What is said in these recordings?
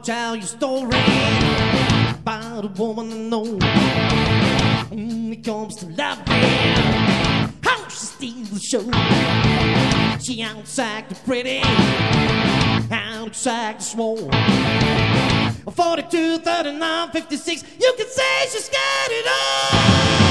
tell you a story about a woman I know. When it comes to loving, how she steals the show. She outside the pretty, outside the small. 42, 39, 56, you can say she's got it all.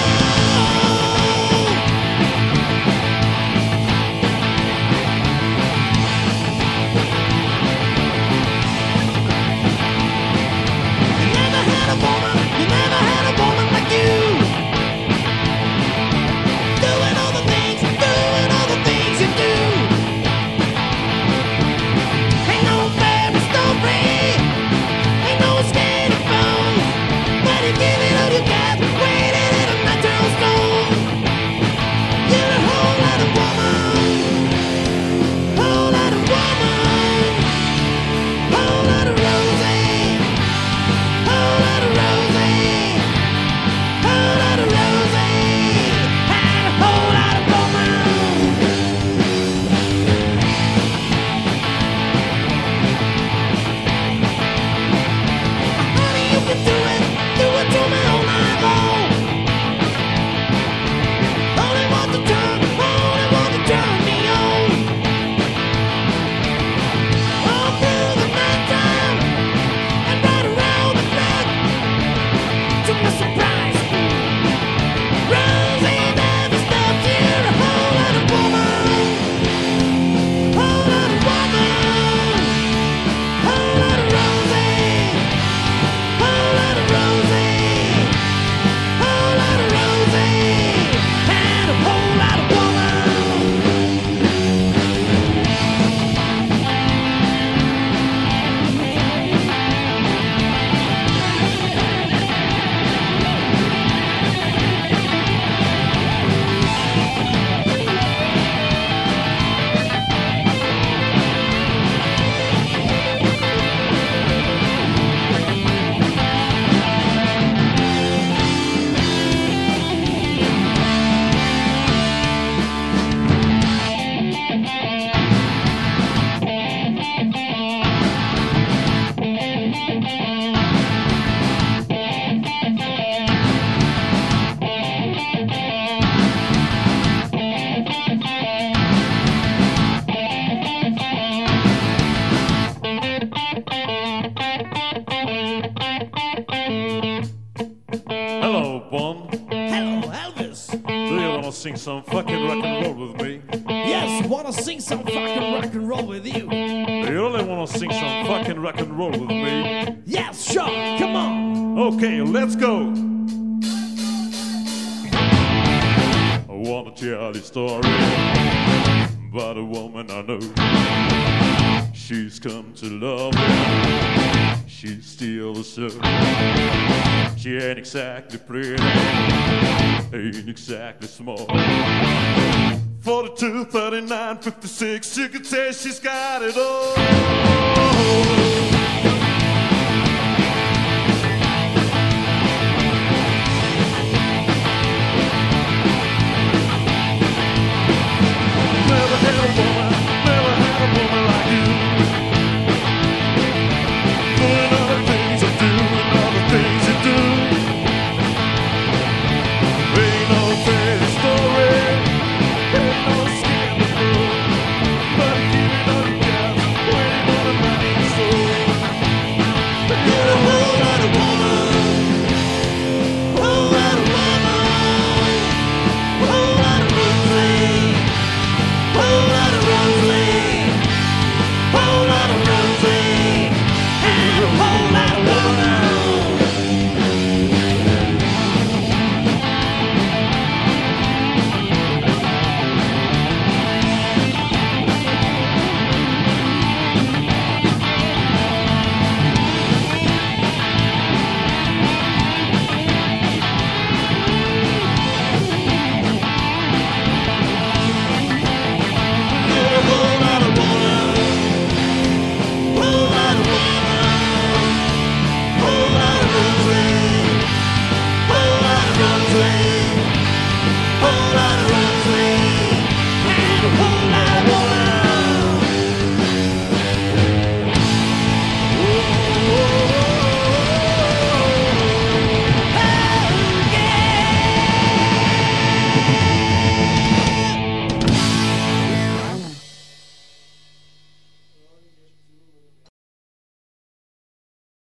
Sing some fucking rock and roll with me? Yes, wanna sing some fucking rock and roll with you? Do you really wanna sing some fucking rock and roll with me? Yes, sure, come on. Okay, let's go. I wanna tell a story about a woman I know. She's come to love me. She's still the same. She ain't exactly pretty, ain't exactly small. 42, 39, 56, you can say she's got it all. Never had a woman like you. Doing all the things I do and all the things you do. Ain't no pretty story, ain't no skin to prove. But give it all you got, waiting on a money soul. You're a whole lot of woman, whole lot of woman, whole lot of Rosie, whole lot of Rosie, whole lot of Rosie, and a whole lot of woman. Whole lot of